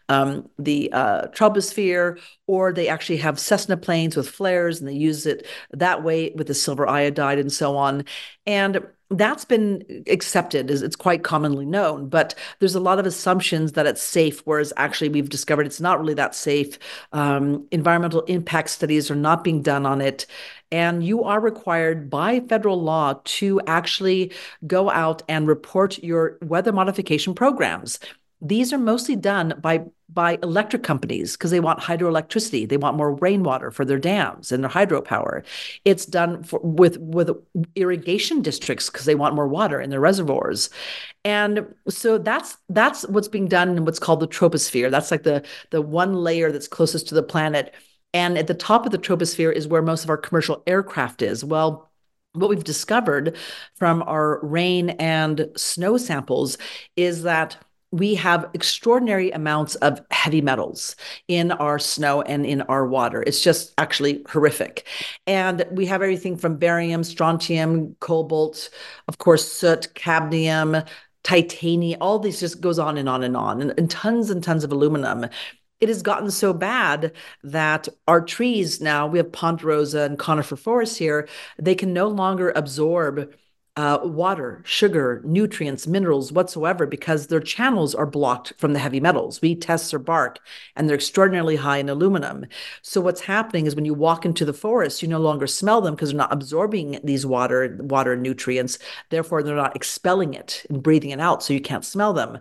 troposphere, or they actually have Cessna planes with flares, and they use it that way with the silver iodide and so on. And that's been accepted, as it's quite commonly known, but there's a lot of assumptions that it's safe, whereas actually we've discovered it's not really that safe. Environmental impact studies are not being done on it. And you are required by federal law to actually go out and report your weather modification programs. These are mostly done by electric companies because they want hydroelectricity. They want more rainwater for their dams and their hydropower. It's done with irrigation districts because they want more water in their reservoirs. And so that's what's being done in what's called the troposphere. That's like the one layer that's closest to the planet. And at the top of the troposphere is where most of our commercial aircraft is. Well, what we've discovered from our rain and snow samples is that we have extraordinary amounts of heavy metals in our snow and in our water. It's just actually horrific. And we have everything from barium, strontium, cobalt, of course, soot, cadmium, titanium, all these just goes on and on and on, and tons of aluminum. It has gotten so bad that our trees now, we have ponderosa and conifer forests here, they can no longer absorb water, sugar, nutrients, minerals whatsoever because their channels are blocked from the heavy metals. We test their bark and they're extraordinarily high in aluminum. So what's happening is when you walk into the forest, you no longer smell them because they're not absorbing these water nutrients. Therefore, they're not expelling it and breathing it out, so you can't smell them.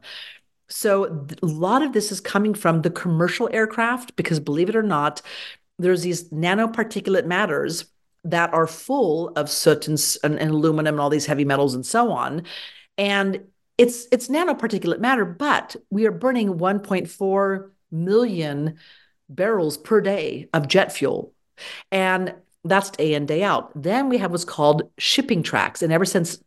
So a lot of this is coming from the commercial aircraft because, believe it or not, there's these nanoparticulate matters that are full of soot and aluminum and all these heavy metals and so on. And it's nanoparticulate matter, but we are burning 1.4 million barrels per day of jet fuel. And that's day in, day out. Then we have what's called shipping tracks. And ever since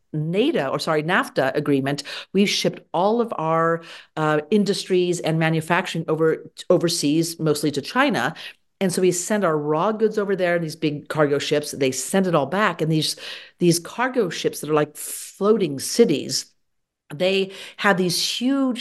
NAFTA agreement, we've shipped all of our industries and manufacturing overseas, mostly to China. And so we send our raw goods over there, these big cargo ships, they send it all back. And these cargo ships that are like floating cities, they have these huge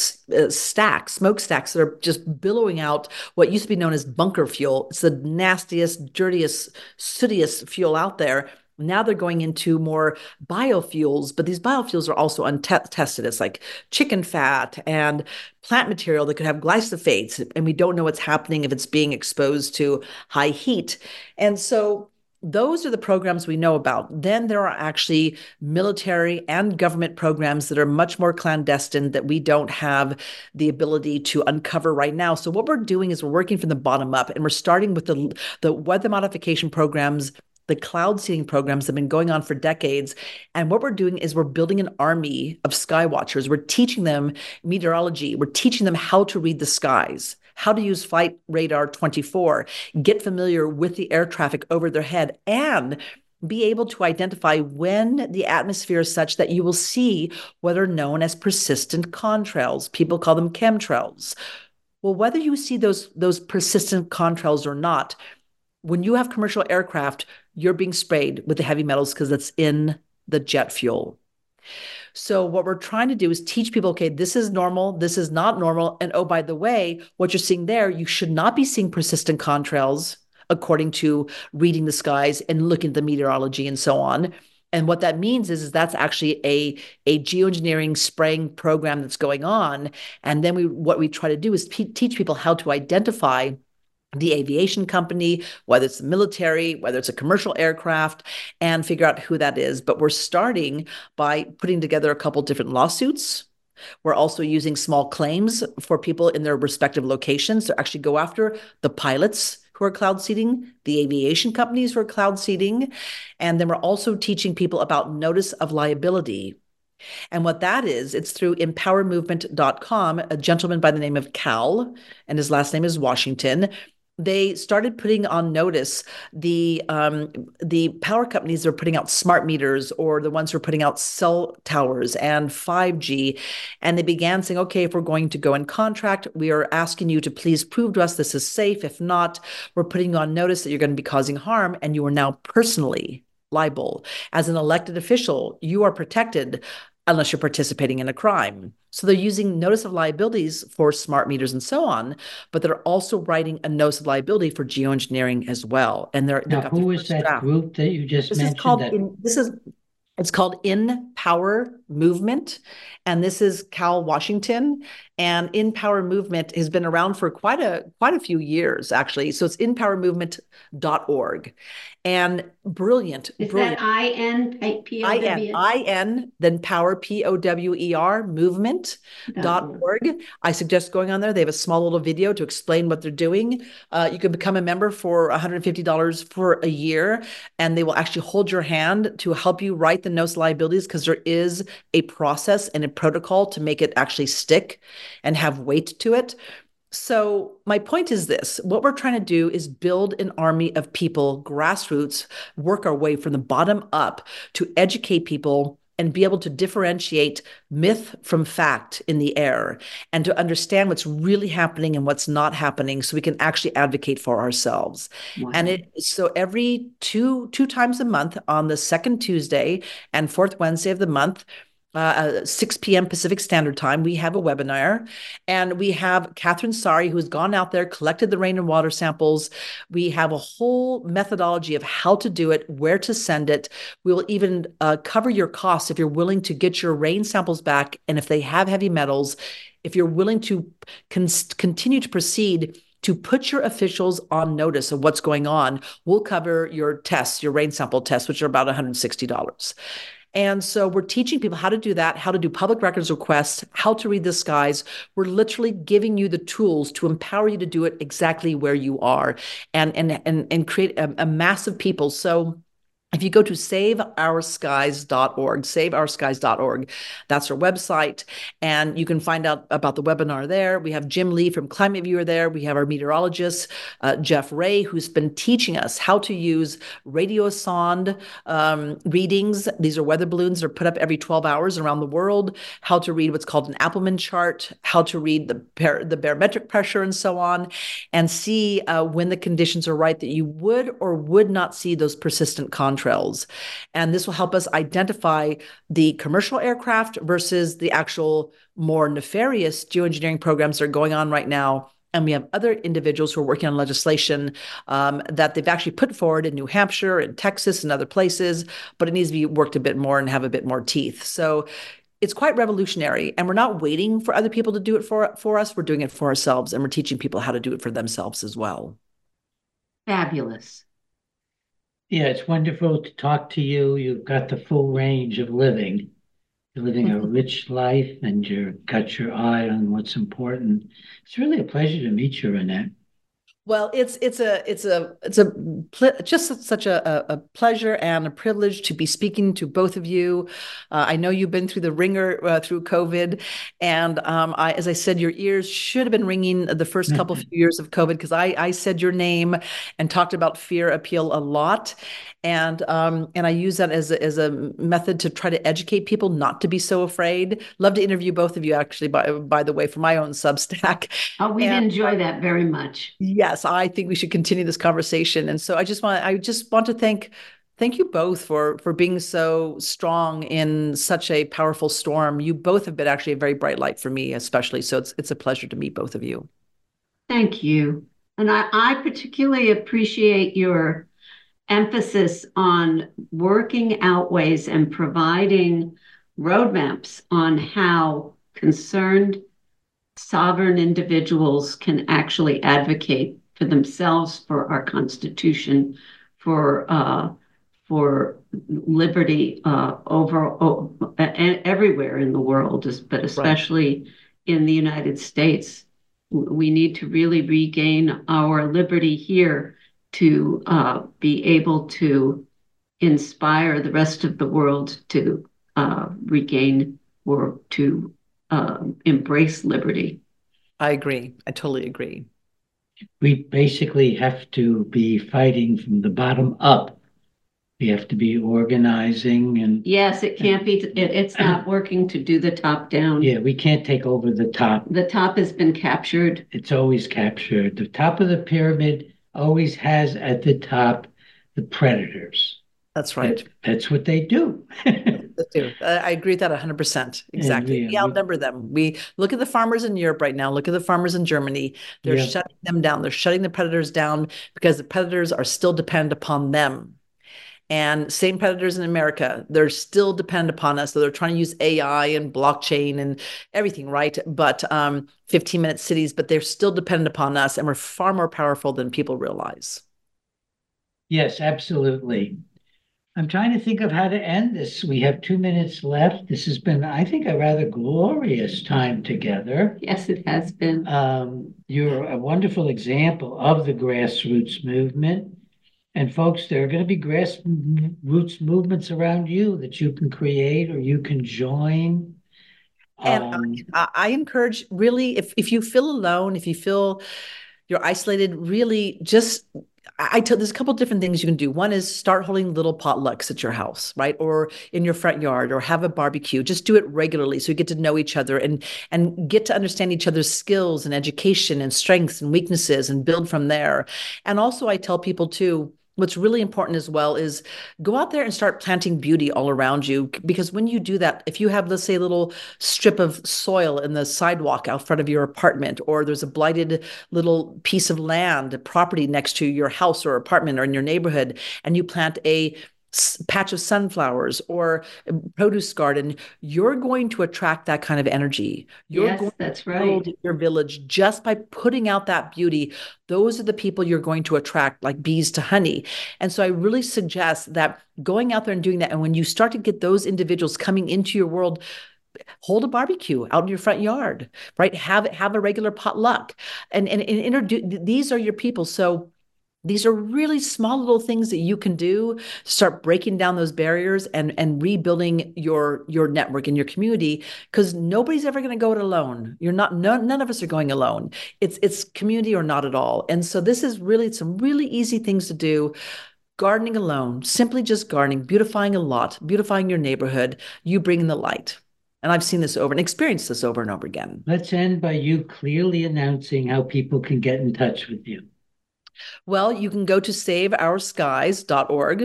smokestacks that are just billowing out what used to be known as bunker fuel. It's the nastiest, dirtiest, sootiest fuel out there. Now they're going into more biofuels, but these biofuels are also untested. It's like chicken fat and plant material that could have glyphosates, and we don't know what's happening if it's being exposed to high heat. And so those are the programs we know about. Then there are actually military and government programs that are much more clandestine that we don't have the ability to uncover right now. So what we're doing is we're working from the bottom up, and we're starting with the weather modification programs, the cloud seeding programs that have been going on for decades. And what we're doing is we're building an army of sky watchers. We're teaching them meteorology. We're teaching them how to read the skies, how to use Flight Radar 24, get familiar with the air traffic over their head, and be able to identify when the atmosphere is such that you will see what are known as persistent contrails. People call them chemtrails. Well, whether you see those persistent contrails or not, when you have commercial aircraft, you're being sprayed with the heavy metals because it's in the jet fuel. So what we're trying to do is teach people, okay, this is normal, this is not normal. And oh, by the way, what you're seeing there, you should not be seeing persistent contrails according to reading the skies and looking at the meteorology and so on. And what that means is that's actually a geoengineering spraying program that's going on. And then what we try to do is teach people how to identify the aviation company, whether it's the military, whether it's a commercial aircraft, and figure out who that is. But we're starting by putting together a couple different lawsuits. We're also using small claims for people in their respective locations to actually go after the pilots who are cloud seeding, the aviation companies who are cloud seeding. And then we're also teaching people about notice of liability. And what that is, it's through empowermovement.com, a gentleman by the name of Cal, and his last name is Washington. they started putting on notice the power companies that are putting out smart meters, or the ones who are putting out cell towers and 5G. And they began saying, okay, if we're going to go in contract, we are asking you to please prove to us this is safe. If not, we're putting you on notice that you're going to be causing harm, and you are now personally liable. As an elected official, you are protected unless you're participating in a crime. So they're using notice of liabilities for smart meters and so on, but they're also writing a notice of liability for geoengineering as well. And they've Now, got who their is first that draft. group that you just This is mentioned? called That it's called In Power Movement, and this is Cal Washington. And In Power Movement has been around for quite a few years, actually. So it's inpowermovement.org. And brilliant. Is that INPOW? IN, then power, POWER, movement.org. I suggest going on there. They have a small little video to explain what they're doing. You can become a member for $150 for a year, and they will actually hold your hand to help you write the notice of liabilities, because there is a process and a protocol to make it actually stick and have weight to it. So my point is this: what we're trying to do is build an army of people, grassroots, work our way from the bottom up to educate people and be able to differentiate myth from fact in the air, and to understand what's really happening and what's not happening, so we can actually advocate for ourselves. Wow. And so every two times a month, on the second Tuesday and fourth Wednesday of the month, 6 p.m. Pacific Standard Time, we have a webinar, and we have Catherine Sari, who's gone out there, collected the rain and water samples. We have a whole methodology of how to do it, where to send it. We will even cover your costs if you're willing to get your rain samples back, and if they have heavy metals, if you're willing to continue to proceed to put your officials on notice of what's going on, we'll cover your tests, your rain sample tests, which are about $160. And so we're teaching people how to do that, how to do public records requests, how to read the skies. We're literally giving you the tools to empower you to do it exactly where you are, and create a mass of people. So if you go to saveourskies.org, that's our website, and you can find out about the webinar there. We have Jim Lee from Climate Viewer there. We have our meteorologist, Jeff Ray, who's been teaching us how to use radiosonde readings. These are weather balloons that are put up every 12 hours around the world, how to read what's called an Appelman chart, how to read the barometric pressure and so on, and see when the conditions are right that you would or would not see those persistent contrails. And this will help us identify the commercial aircraft versus the actual more nefarious geoengineering programs that are going on right now. And we have other individuals who are working on legislation that they've actually put forward in New Hampshire and Texas and other places, but it needs to be worked a bit more and have a bit more teeth. So it's quite revolutionary, and we're not waiting for other people to do it for us. We're doing it for ourselves, and we're teaching people how to do it for themselves as well. Fabulous. Yeah, it's wonderful to talk to you. You've got the full range of living. You're living a rich life, and you've got your eye on what's important. It's really a pleasure to meet you, Annette. Well, it's just such a pleasure and a privilege to be speaking to both of you. I know you've been through the ringer through COVID, and as I said, your ears should have been ringing the first couple few years of COVID, because I said your name and talked about fear appeal a lot, and I use that as a method to try to educate people not to be so afraid. Love to interview both of you, actually, by the way, for my own Substack. Oh, we'd enjoy that very much. Yes, I think we should continue this conversation. And so I just want to thank you both for being so strong in such a powerful storm. You both have been actually a very bright light for me, especially. So it's a pleasure to meet both of you. Thank you. And I particularly appreciate your emphasis on working out ways and providing roadmaps on how concerned sovereign individuals can actually advocate for themselves, for our Constitution, for liberty everywhere in the world, but especially in the United States. We need to really regain our liberty here to be able to inspire the rest of the world to regain or to embrace liberty. I agree. I totally agree. We basically have to be fighting from the bottom up. We have to be organizing and Yes, it can't be, it's not working to do the top down. yeah, we can't take over the top. The top has been captured. It's always captured. The top of the pyramid always has at the top the predators. That's right. That's what they do. I agree with that 100%. Exactly. We outnumber them. We look at the farmers in Europe right now. Look at the farmers in Germany. They're shutting them down. They're shutting the predators down because the predators are still dependent upon them. And same predators in America, they're still dependent upon us. So they're trying to use AI and blockchain and everything, right? But 15-minute cities, but they're still dependent upon us. And we're far more powerful than people realize. Yes, absolutely. I'm trying to think of how to end this. We have 2 minutes left. This has been, I think, a rather glorious time together. Yes, it has been. You're a wonderful example of the grassroots movement. And folks, there are going to be grassroots movements around you that you can create or you can join. And I encourage, really, if you feel alone, if you feel you're isolated, really just, there's a couple of different things you can do. One is start holding little potlucks at your house, right? Or in your front yard, or have a barbecue. Just do it regularly so you get to know each other and get to understand each other's skills and education and strengths and weaknesses and build from there. And also I tell people too, what's really important as well is go out there and start planting beauty all around you. Because when you do that, if you have, let's say, a little strip of soil in the sidewalk out front of your apartment, or there's a blighted little piece of land, a property next to your house or apartment or in your neighborhood, and you plant a patch of sunflowers or a produce garden, you're going to attract that kind of energy. Yes, that's right. Build your village just by putting out that beauty. Those are the people you're going to attract, like bees to honey. And so I really suggest that going out there and doing that. And when you start to get those individuals coming into your world, hold a barbecue out in your front yard, right? Have a regular potluck and introduce, these are your people. So these are really small little things that you can do to start breaking down those barriers and rebuilding your network and your community, because nobody's ever going to go it alone. None of us are going alone. It's community or not at all. And so this is really some really easy things to do. Gardening alone, simply just gardening, beautifying a lot, beautifying your neighborhood, you bring in the light. And I've seen this over and experienced this over and over again. Let's end by you clearly announcing how people can get in touch with you. Well, you can go to saveourskies.org.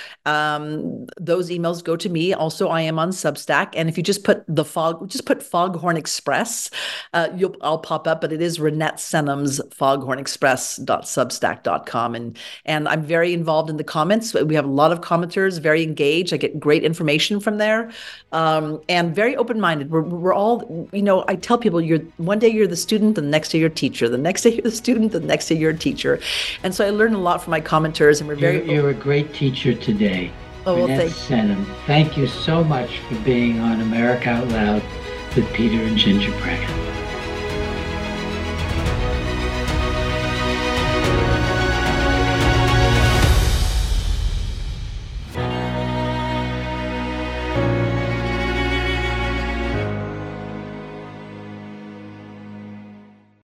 Those emails go to me. Also, I am on Substack. And if you just put Foghorn Express, I'll pop up, but it is Renette Senum's foghornexpress.substack.com. And I'm very involved in the comments. We have a lot of commenters, very engaged. I get great information from there. And very open-minded. We're all, I tell people one day you're the student, the next day you're a teacher, the next day you're the student, the next day you're a teacher. And so I learned a lot from my commenters, and You're a great teacher today. Oh, well, Renette Senum. Thank you so much for being on America Out Loud with Peter and Gingerbread.